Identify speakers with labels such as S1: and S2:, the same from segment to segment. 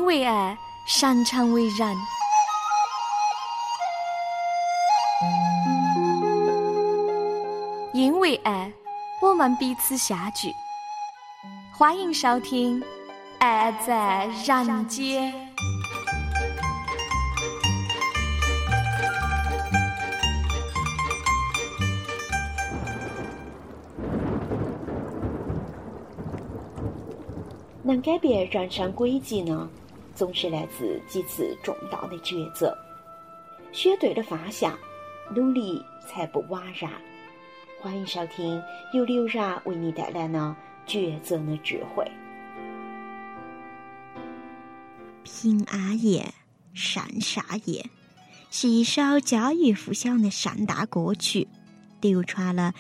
S1: 为爱，擅长为人。因为爱，我们彼此相聚。欢迎收听《爱在人间》。
S2: 能改变人生轨迹呢，总是来自几次重大的抉择。选对了方向，努力才不枉然。欢迎收听由刘然为你带来的抉择的智慧。
S3: 平安夜，山沙夜，是一首家喻户晓的山大歌曲，流传了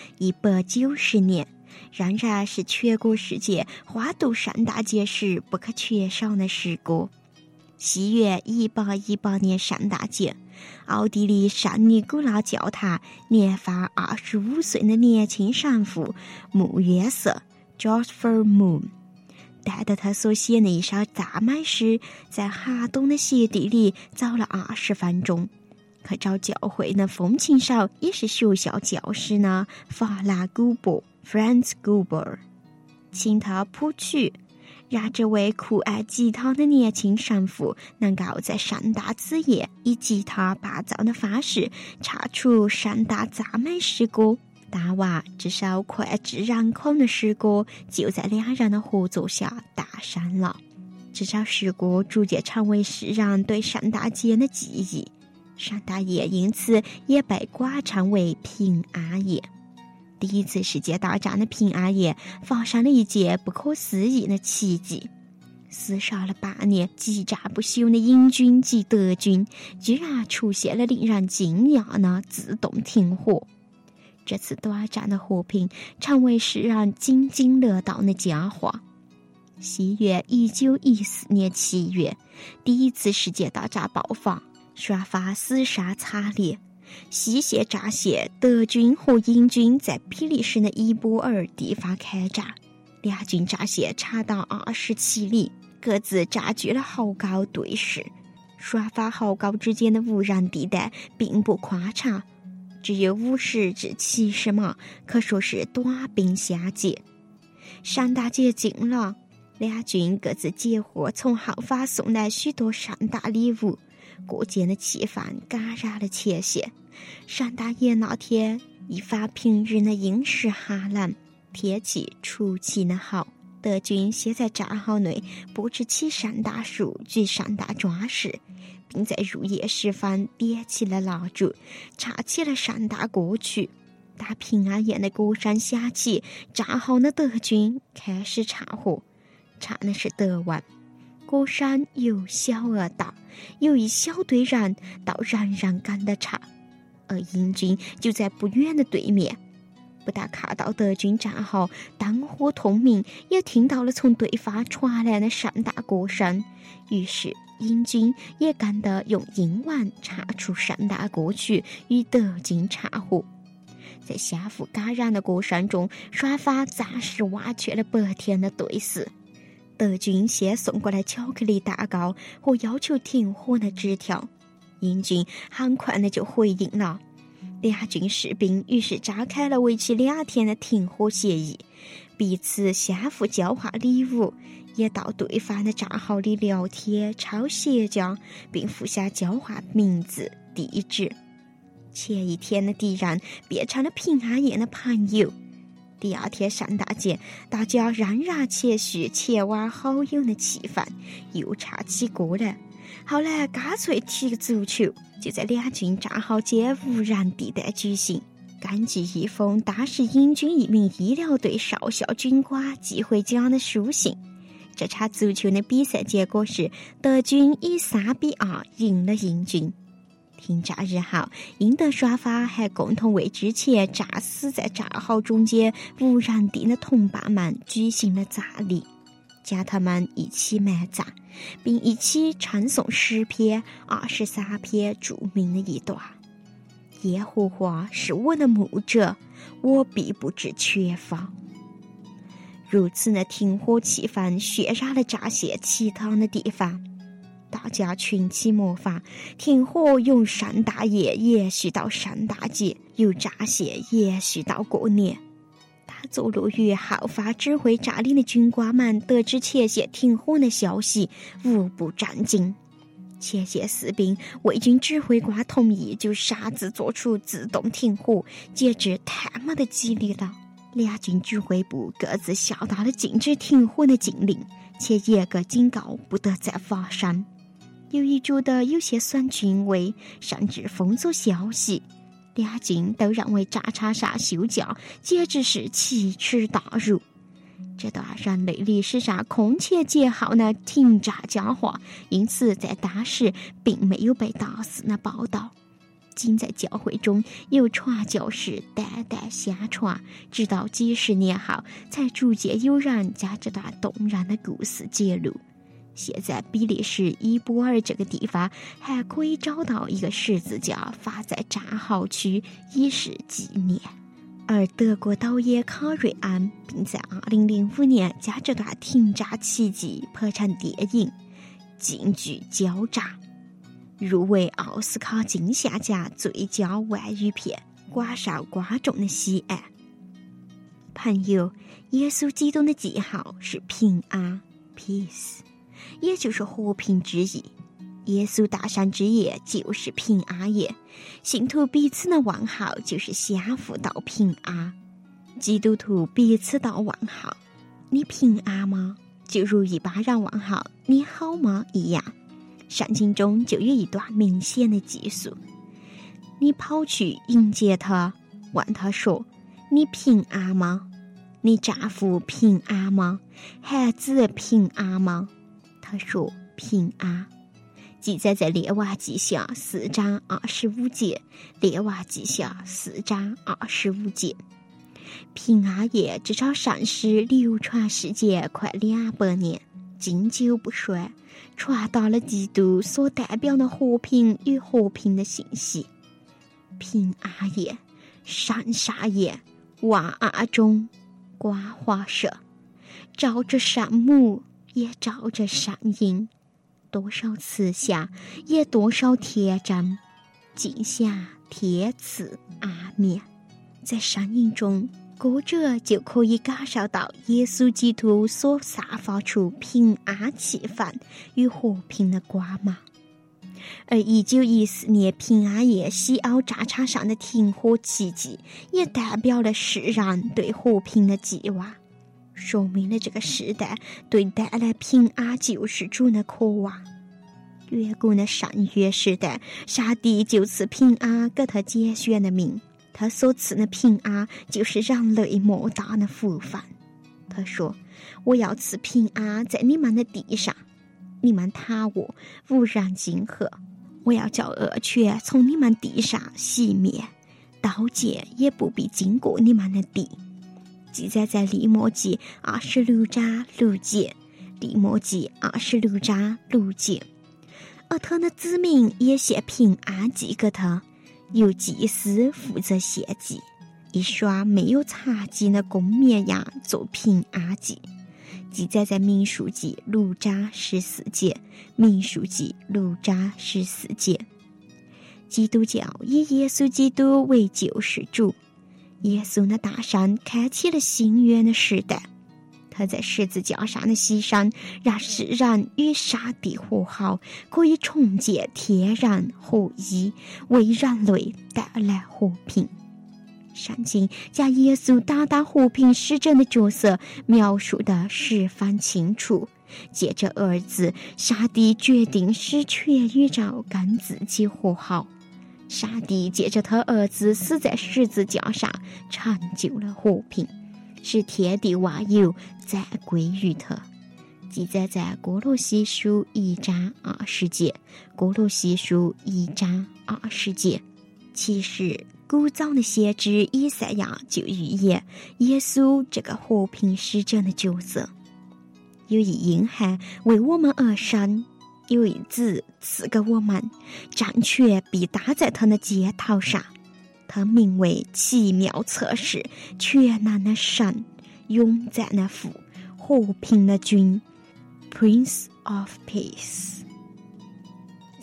S3: 190年，仍然是全国世界花都山大节时不可缺少的诗歌。西元1818年山大节，奥地利圣尼古拉教堂年方25岁的年轻神父穆约瑟 Joseph Moon 带着他所写的一首赞美诗，在寒冬的雪地里走了20分钟，去找教会的风琴手，也是学校教师呢法兰古伯 Franz Gruber， 请他谱曲，让这位酷爱吉他的年轻神父能够在圣诞之夜以吉他伴奏的方式唱出圣诞赞美诗歌。当晚，这首脍炙人口的诗歌就在两人的合作下诞生了。这首诗歌逐渐成为世人对圣诞节的记忆，圣诞夜因此也被广称为平安夜。第一次世界大战的平安夜发生了一件不可思议的奇迹，厮杀了半年、激战不休的英军及德军居然出现了令人惊讶的自动停火。这次短暂的和平成为世人津津乐道的佳话。西元1914年7月，第一次世界大战爆发，双方厮杀惨烈。西线战线，德军和英军在比利时的伊波尔地方开战，两军战线长达27里，各自占据了壕沟对峙。双方壕沟之间的无人地带并不宽敞，只有50至70码，可说是短兵相接。圣诞节近了，两军各自截获从后方送来许多圣诞礼物，过节的气氛感染了前线。圣诞夜那天，一反平日的阴湿寒冷，天气出奇的好。德军先在战壕内布置起圣诞树及圣诞装饰，并在入夜时分点起了蜡烛，唱起了圣诞歌曲。当平安夜的歌声响起，战壕的德军开始唱和，唱的是德文。歌声由小而大，有一小队人到人人跟得唱，而英军就在不远的对面。不但看到德军战壕灯火通明，也听到了从对方传来的圣诞歌声，于是英军也跟着用英文唱出圣诞歌曲与德军唱和。在相互感染的歌声中，双方暂时忘却了白天的对视。德军先送过来巧克力蛋糕和要求停火的纸条，英军很快的就回应了。两军士兵于是展开了为期2天的停火协议，彼此相互交换礼物，也到对方的战壕里聊天、抄鞋匠，并互相交换名字、地址。前一天的敌人变成了平安夜的朋友。第2天圣诞节，大家仍然持续前往好友的气氛，又唱起歌来。后来干脆踢足球，就在两军战壕间无人地带举行。根据一封当时英军一名医疗队少校军官寄回家的书信，这场足球的比赛结果是德军以3-2赢了英军。停战日后，英德双方还共同为之前战死在战壕中间无人地的同伴们举行了葬礼，将他们一起埋葬，并一起称颂诗篇23篇著名的一段：耶和华是我的牧者，我必不致缺乏。如此的停火气氛渲染了战线其他的地方。 大家群起模仿，停火用山大爷延续到山大节，由闸蟹延续到过年。他走路于好发指挥炸令的军官们得知前线停火的消息，无不战惊。前线士兵为军指挥官同意，就擅自做出自动停火，简直太没得纪律了。两军指挥部各自下达了禁止停火的禁令，且严格警告不得再发生。由于觉得有些损军威，甚至封锁消息，两军都认为炸叉杀休假简直是奇耻大辱。这段人类历史上空前绝后的停炸佳话，因此在当时并没有被大肆的报道，仅在教会中有传教士代代相传，直到几十年后才逐渐有人将这段动人的故事揭露。现在比利时伊波尔这个地方还可以找到一个十字架放在战壕区，以示纪念。而德国导演卡瑞安并在2005年将这段停炸奇迹拍成电影《近距交炸》，入围奥斯卡金像奖最佳外语片，广受观众的喜爱。朋友，耶稣基督的记号是平安 （peace）， 也就是和平之意。耶稣诞生之夜就是平安夜，信徒彼此的问候就是相互道平安。基督徒彼此道问候，你平安吗？就如一般人问候你好吗一样。圣经中就有一段明显的记述：你跑去迎接他，问他说：你平安吗？你丈夫平安吗？孩子平安吗？他说平安。记载在列王记下4章25节，列王记下4章25节。平安夜这场盛事流传世界快200年，经久不衰，传达了基督所代表的和平与和平的信息。平安夜、圣杀夜、万安中，光华社，照着圣母，也照着圣婴。多少慈祥，也多少天真，尽享天赐阿面。在声音中，歌者就可以感受到耶稣基督所散发出平安气氛与和平的光芒。而1914年平安夜西欧战场上的停火奇迹，也代表了世人对和平的寄望，说明了这个时代对带来平安救世主的渴望。远古的圣约时代，上帝就赐平安给他拣选的民，他所赐的平安就是人类莫大的福分。他说：我要赐平安在你们的地上，你们躺卧无人惊吓，我要叫恶犬从你们地上熄灭，刀剑也不必经过你们的地。记载在利未记26章6节，利未记26章6节。而他的子民也献平安祭给他，由祭司负责献祭，一双没有残疾的公绵羊做平安祭。记载在民数记6章14节，民数记6章14节。基督教以耶稣基督为救世主，耶稣的诞生开启了新约的时代。他在十字架上的牺牲，让世人与上帝和好，可以重建天人合一，为人类带来和平。圣经将耶稣担当和平使者的角色描述得十分清楚。借着儿子，上帝决定使全宇宙跟自己和好。上帝借着他儿子死在十字架上，成就了和平，使天地万有再归于他。记载在哥罗西书1章20节，哥罗西书1章20节。其实古早的先知以赛亚就预言耶稣这个和平使者的角色。有一婴孩为我们而生，有一子赐给我们，掌权必搭在他的肩头上。他名为奇妙策士，全能的神，永在的父，和平的君， Prince of Peace。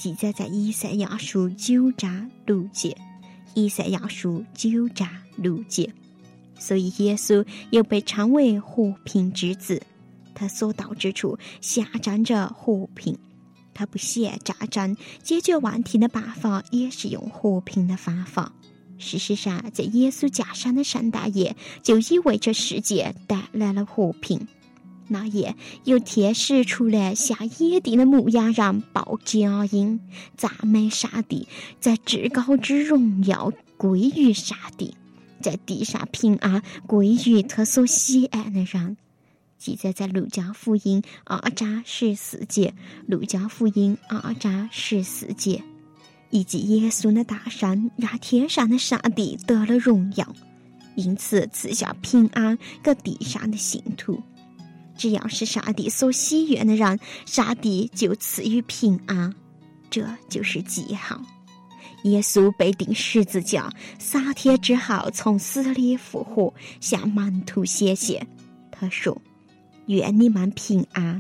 S3: 记载在以赛亚书9章6节，以赛亚书9章6节。所以耶稣又被称为和平之子，他所到之处下站着和平，他不嫌战争，解决问题的办法也是用和平的方法。事实上，在耶稣降生的圣诞夜就已为这世界带来了和平。那夜有天使出来向野地的牧羊人报佳音，赞美上帝，在至高之荣耀归于上帝，在地上平安归于他所喜爱的人。记载在路加福音2章14节，路加福音2章14节。以及耶稣的大生让天上的上帝得了荣耀，因此赐下平安给地上的信徒。只要是上帝所喜悦的人，上帝就赐予平安，这就是记号。耶稣被钉十字架，3天之后从死里复活，向门徒显现。他说：愿你们平安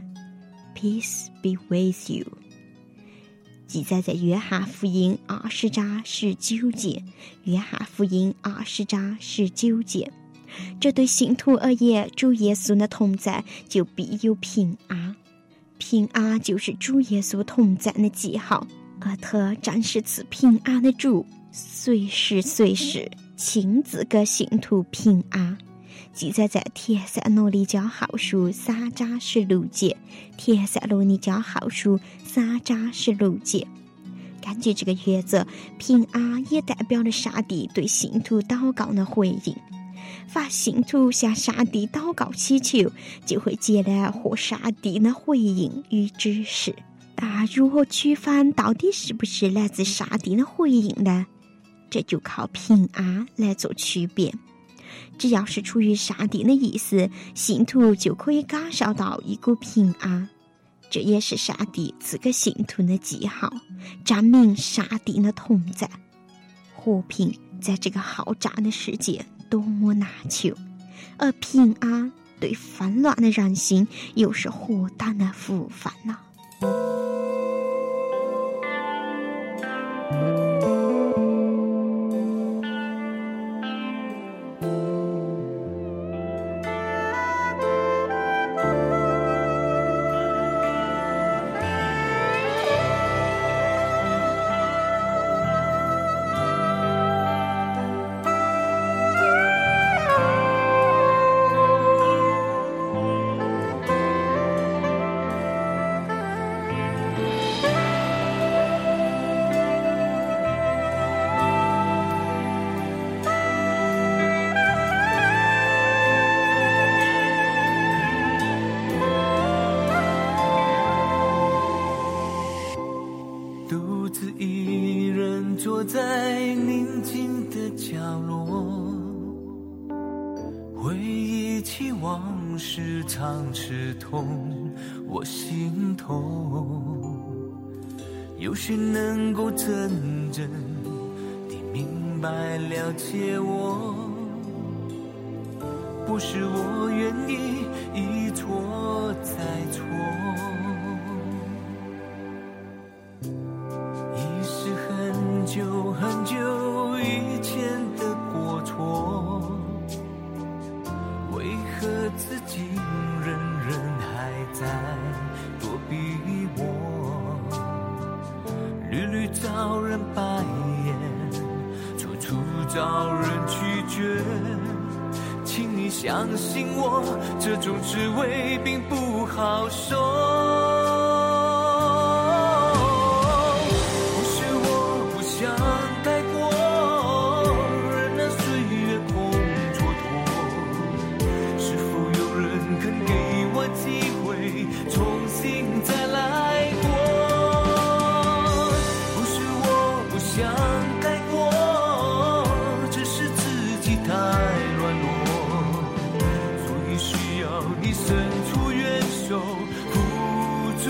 S3: ，Peace be with you。记载在约翰福音20章19节，约翰福音20章19节。这对信徒而言，主耶稣的同在就必有平安。平安就是主耶稣同在的记号，而他正是赐平安的主，随时随地亲自给信徒平安。记载在帖撒罗尼迦后书3章16节，帖撒罗尼迦后书3章16节。根据这个原则，平安也代表了上帝对信徒祷告的回应。凡信徒向上帝祷告祈求，就会接来或上帝的回应与指示。但如何区分到底是不是来自上帝的回应呢？这就靠平安来做区别。只要是出于上帝的意思，信徒就可以感受到一股平安，这也是上帝赐给信徒的记号，证明上帝的同在。和平在这个好战的世界多么难求，而平安对纷乱的人心又是何等的福分呢？
S4: 坐在宁静的角落，回忆起往事常刺痛我心头。有谁能够真正地明白了解我？不是我愿意一错再错，已是很久很久以前的过错，为何自己仍还在躲避我？屡屡遭人白眼，处处遭人拒绝，请你相信我，这种滋味并不好受。不是我不想改过，任那岁月空蹉跎，是否有人肯给我机会重新再来过？不是我不想改过，只是自己太软弱，你伸出援手，付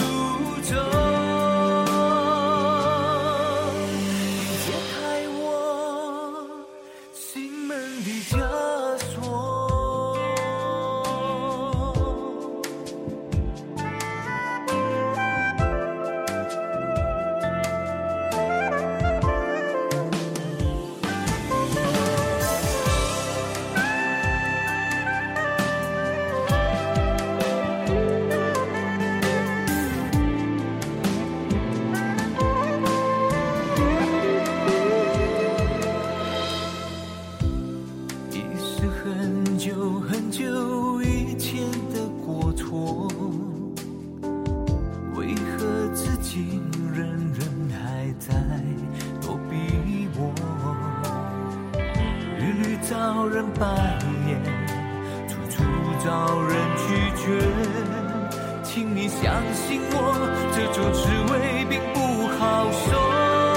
S4: 找人拒绝。请你相信我，这种滋味并不好受。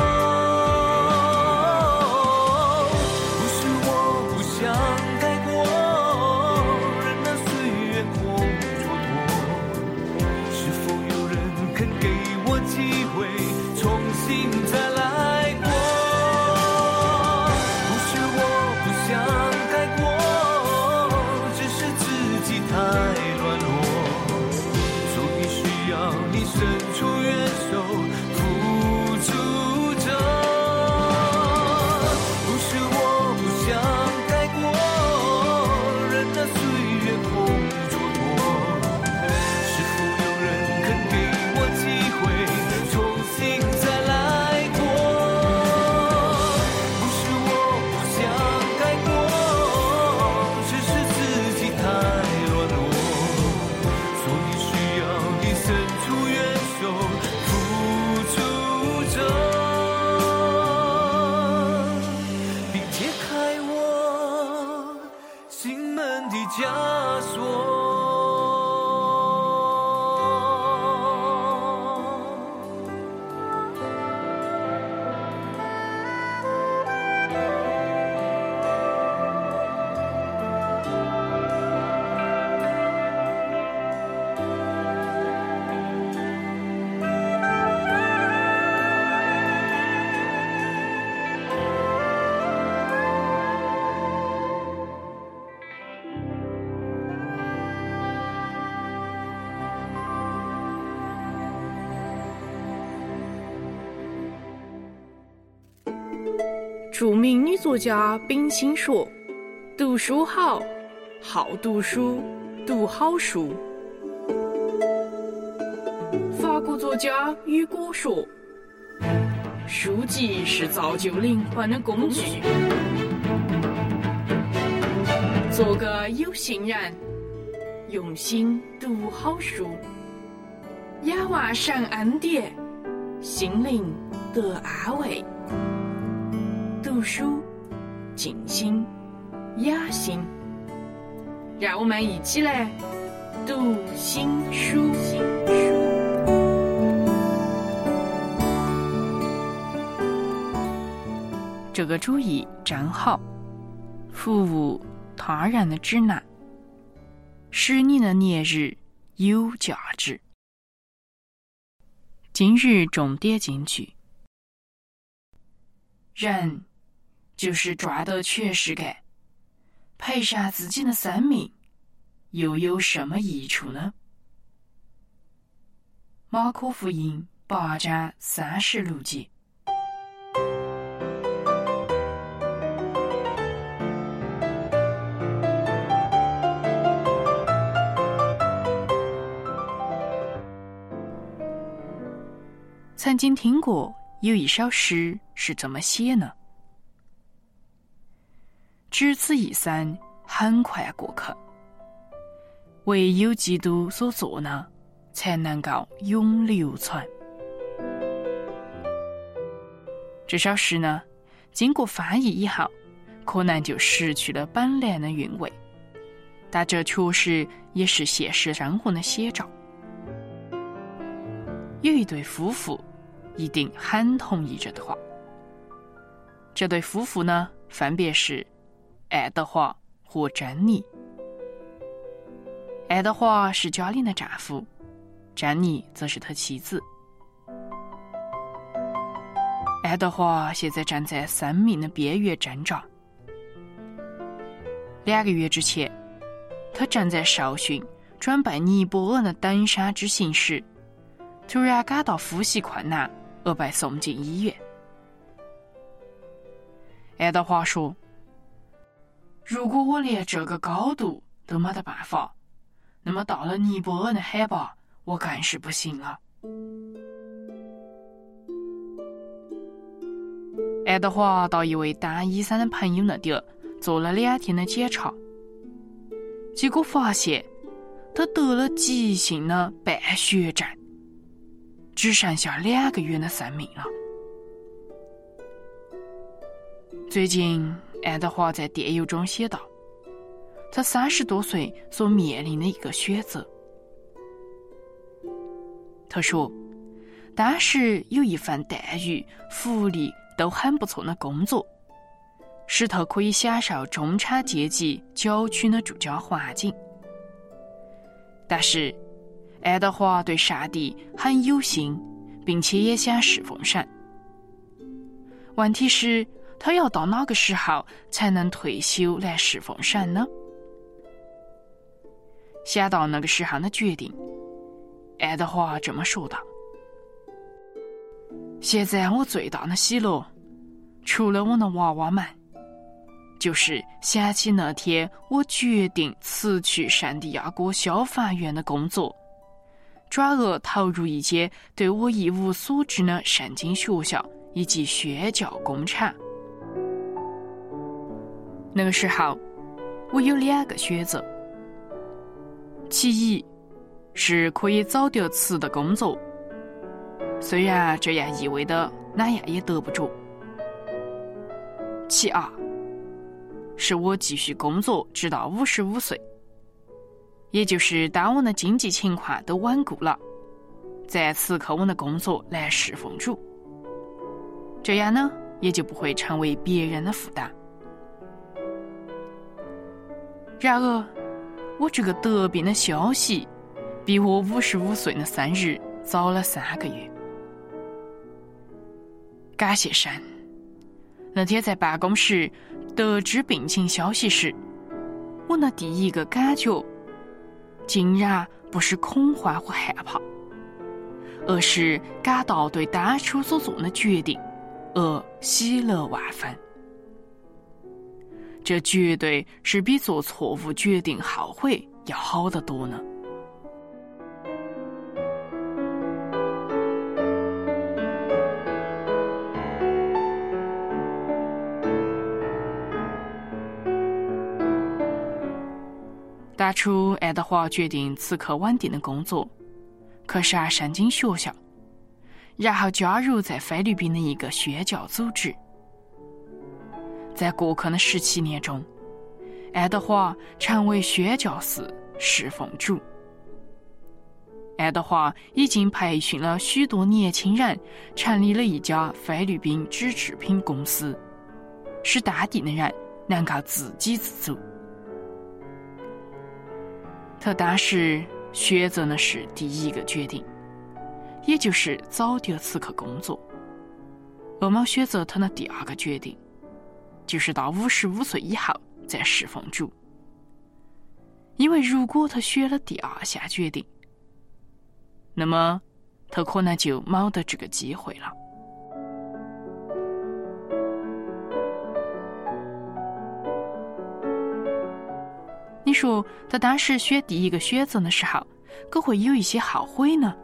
S4: 不是我不想改过，任那岁月空蹉跎。是否有人肯给我机会，重新再来过？不是我不想改过，只是自己太软弱，所以需要你伸出援手，付出着。不是我不想改过，任那岁月空蹉跎。是否有人肯给我机会，重新再来过？不是我不想改过，只是自己太软弱，所以需要你伸出援手，付出着，并解开我心门的枷锁。
S5: 著名女作家冰心说：“读书好，好读书，读好书。”法国作家雨果说：“书籍是造就灵魂的工具。”做个有心人，用心读好书，雅娃闪恩典，心灵得安慰。读书静心雅心，让我们一起来读新书。这个主意真好，服务他人的指南，使你的年日有价值。今日重点金句：人就是抓得全世界，赔上自己的生命，又有什么益处呢？马可福音8章36节。曾经听过有一首诗是这么写呢：只此一生，很快过去，唯有基督所做呢，才能够永流传。这首诗呢，经过翻译以后，可能就失去了本来的韵味，但这确实也是现实生活的写照。有一对夫妇一定很同意这段话。这对夫妇呢，分别是爱德华和珍妮。爱德华是嘉玲的丈夫，珍妮则是他妻子。爱德华现在站在生命的边缘挣扎。2个月之前，他正在受训准备尼泊尔的登山之行时，突然感到呼吸困难，而被送进医院。爱德华说：“如果我连这个高度都没得办法，那么到了尼泊尔的海拔，我更是不行了。”爱德华到一位当医生的朋友那点做了2天的检查，结果发现他得了急性的败血症，只剩下2个月的生命了。最近，爱德华在电邮中写道：“ 他30多岁所面临的一个选择。他说，当时有一份待遇、福利都很不错的工作，使他可以享受中产阶级郊区的住家环境。但是，爱德华对上帝很有心，并且也想侍奉神。问题是，他要到哪个时候才能退休来侍奉神呢？想到那个时候的决定，爱德华这么说道：现在我最大的喜乐，除了我的娃娃们，就是想起那天我决定辞去圣地亚哥消防员的工作，转而投入一间对我一无所知的圣经学校以及宣教工厂。那个时候，我有2个选择，其一是可以早点辞的工作，虽然这样意味着哪样也得不着；其二是我继续工作直到55岁，也就是当我的经济情况都稳固了，再辞去我的工作来侍奉主，这样呢，也就不会成为别人的负担。然而，我这个得病的消息比我55岁的生日早了3个月。感谢神，那天在办公室得知病情消息时，我的第一个感觉竟然不是恐慌和害怕，而是感到对当初所做的决定而喜乐万分。这绝对是比做错误决定后悔要好得多呢。当初爱德华决定辞去稳定的工作，去上圣经学校，然后加入在菲律宾的一个宣教组织。在过去的17年中，爱德华成为宣教士，侍奉主。爱德华已经培训了许多年轻人，成立了一家菲律宾纸制品公司，使当地的人能够自给自足。他当时选择的是第一个决定，也就是早点辞去工作，而没有选择他的第2个决定，就是到55岁以后再侍奉主。因为如果他选了第2项决定，那么他可能就没得这个机会了。你说他当时选第1个选择的时候，可会有一些后悔呢？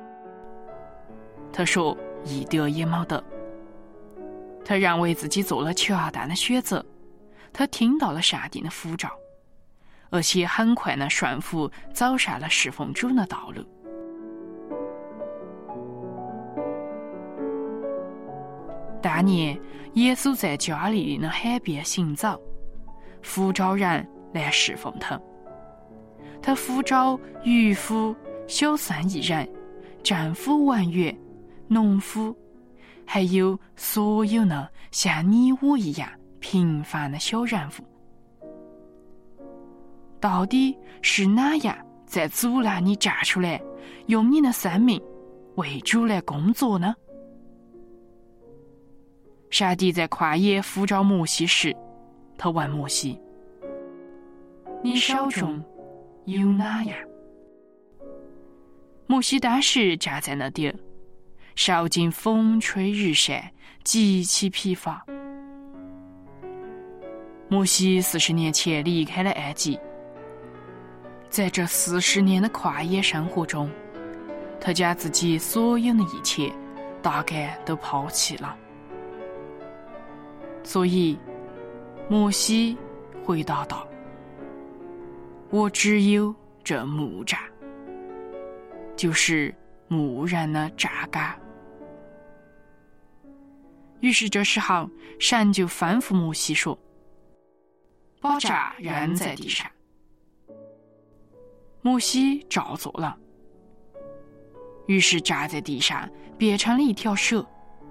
S5: 他说一点也没得。他认为自己做了恰当的选择，他听到了上帝的呼召，而且很快地顺服走上了侍奉主的道路。当年耶稣在加利利的海边行走，呼召人来侍奉他。他呼召渔夫、小僧一人、政府文员、农夫，还有所有的像你我一样平凡的小人物。到底是哪样在阻拦你站出来，用你的生命为主来工作呢？上帝在旷野呼召摩西时，他问摩西：你手中有哪样？摩西当时站在那地，受尽风吹日晒，极其疲乏。摩西40年前离开了埃及，在这40年的旷野生活中，他将自己所有的一切大概都抛弃了。所以摩西回答道：我只有这木杖，就是牧人的杖杆。于是这时候，神就吩咐摩西说：把杖扔在地上， 摩西照做了，于是扎在地上变成了一条蛇。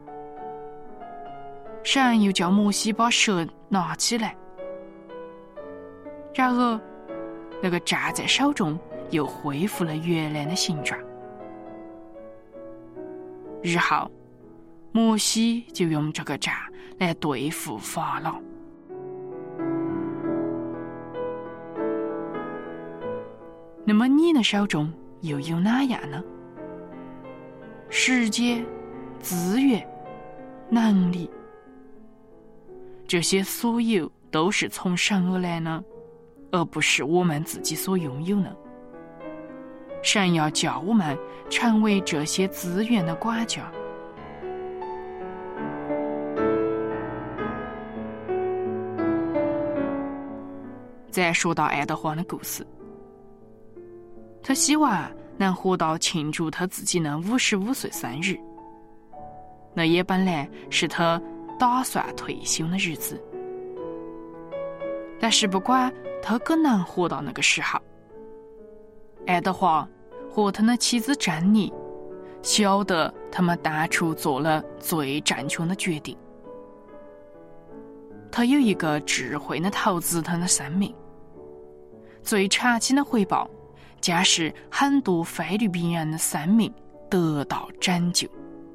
S5: 神又叫摩西把蛇拿起来，然而那个扎在手中又恢复了原来的形状。日后摩西就用这个杖来对付法老。那么你的手中又有哪样呢？时间、资源、能力，这些所有都是从神而来呢，而不是我们自己所拥有呢。神要叫我们成为这些资源的管家。再说到爱德华的故事，他希望能活到庆祝他自己的55岁生日，那也本来是他打算退休的日子。但是不管他可能活到那个时候，爱德华和他的妻子珍妮晓得他们当初做了最正确的决定。他有一个智慧的投资他的生命，最长期的回报将是很多菲律宾人的生命得到拯救。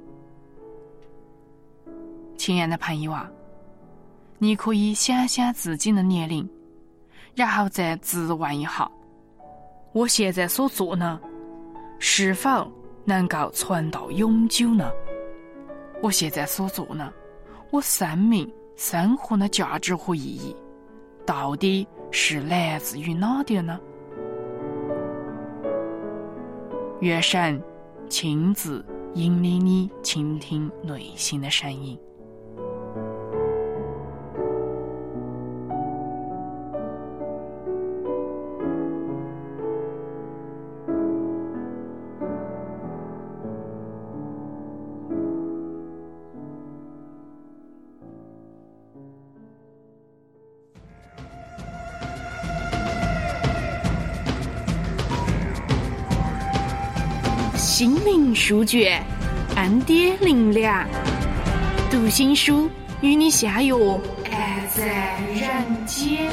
S5: 亲爱的朋友啊，你可以想想自己的年龄，然后再自问一下，我现在所做呢，是否能够传到永久呢？我现在所做呢，我生命生活的价值和意义到底是来自于哪点呢？愿神亲自引领你倾听内心的声音。心灵书卷，恩典灵粮，读心书与你相约爱在人间。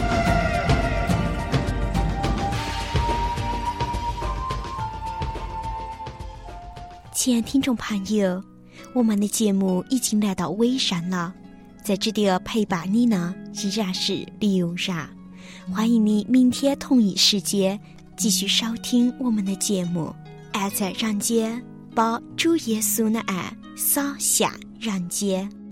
S3: 亲爱听众朋友，我们的节目已经来到尾声了，在这里陪伴你呢依然是刘然，欢迎你明天同一时间继续收听我们的节目。爱在人间，把主耶稣的爱洒向人间。